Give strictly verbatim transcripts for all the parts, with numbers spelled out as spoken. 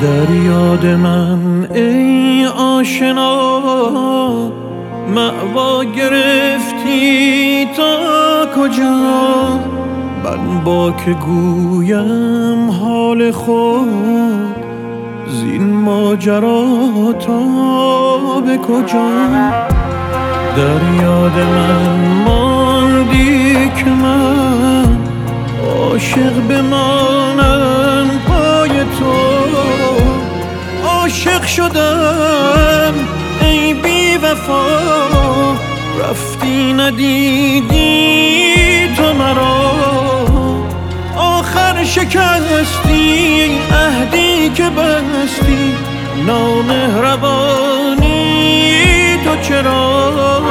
در یاد من ای آشنا مأوا گرفتی تا کجا؟ من با که گویم حال خود زین ماجرا تا به کجا؟ در یاد من ماندی که من عاشق بمانم پای تو. عاشق شدم ای بی وفا، رفتی ندیدی تو مرا. آخر شکستی عهدی که بستی، نامهربانی تو چرا؟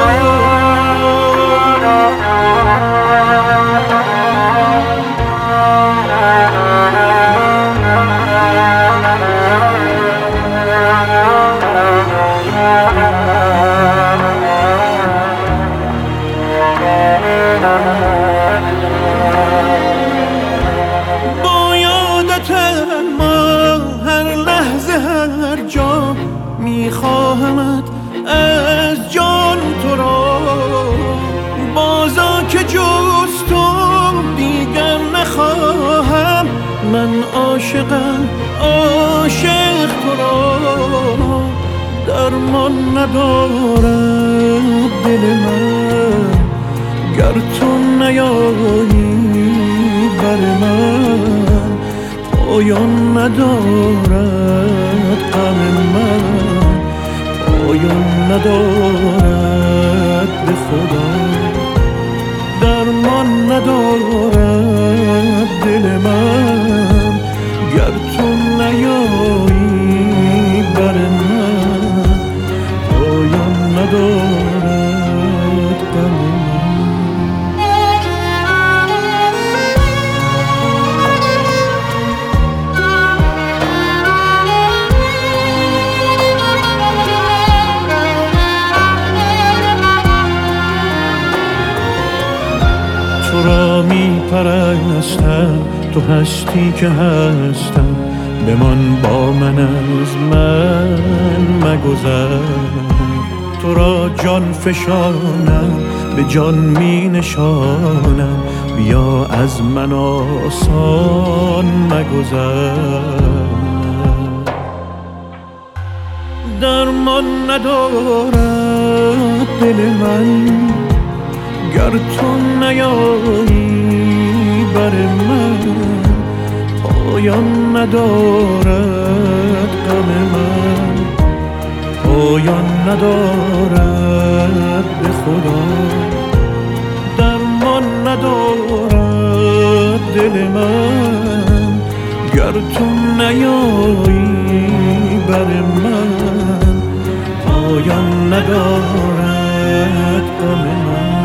با یادت ما هر لحظه هر جا میخواهمت از جان تو را. بازا که جز تو دیگر نخواهم، من عاشقم عاشق تو را. درمان ندارد دل من گر تو نیایی بر من. پایان ندارد غم من، پایان ندارد به خدا. درمان ندارد دل من گر تو نیایی بر من. پایان ندارد غم من. تو را می پرستم، تو هستی که هستم. بمان با من از من مگذر. تو را جان فشانم به جان می نشانم، بیا از من آسان مگذر. درمان ندارد دل من گر تو نیایی بر من. پایان ندارد غم من، پایان ندارد به خدا. درمان ندارد دل من گر تو نیایی بر من. پایان ندارد غم من.